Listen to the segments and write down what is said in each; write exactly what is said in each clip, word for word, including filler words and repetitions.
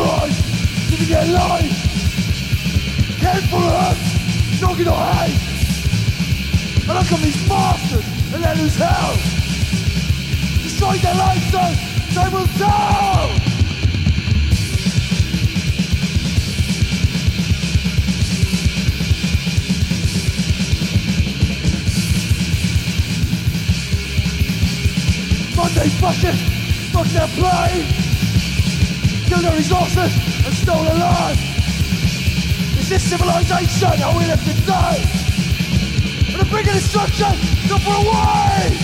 destroyed, living their life. Cared for us, knocking our hate. And look at these bastards and let loose hell. Destroy their lives so they will tell. Monday fascists, fuck their plane. Killed their resources and stole their lives. Is this civilization how we live today? And the bigger destruction, not for away!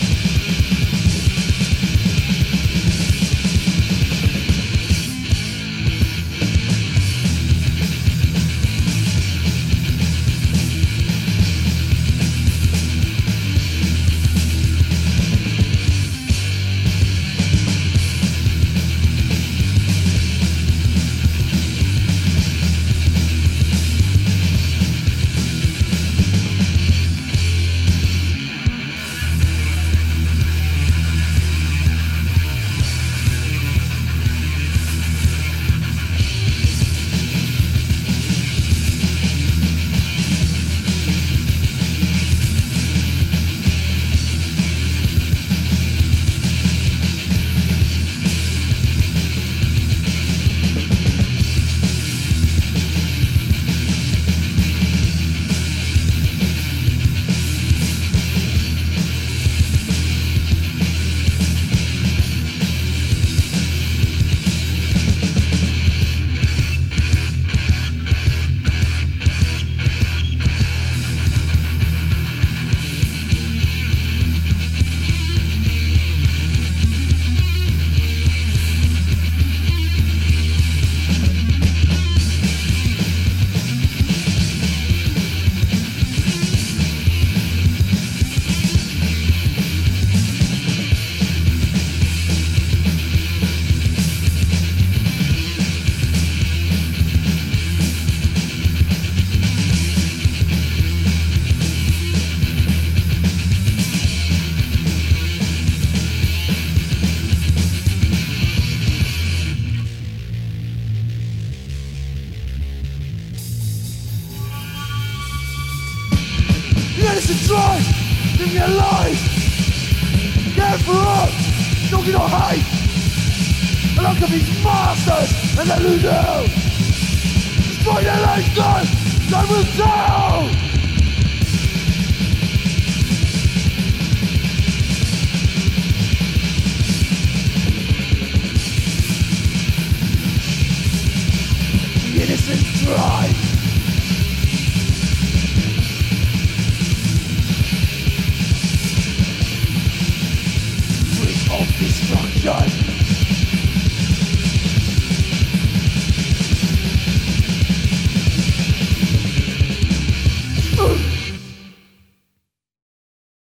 Innocent drive, living their lives. Care for us, knocking our hate. And look at these masters and let loose hell. Destroy their lives, God, they will tell. The innocent drive. Destruction.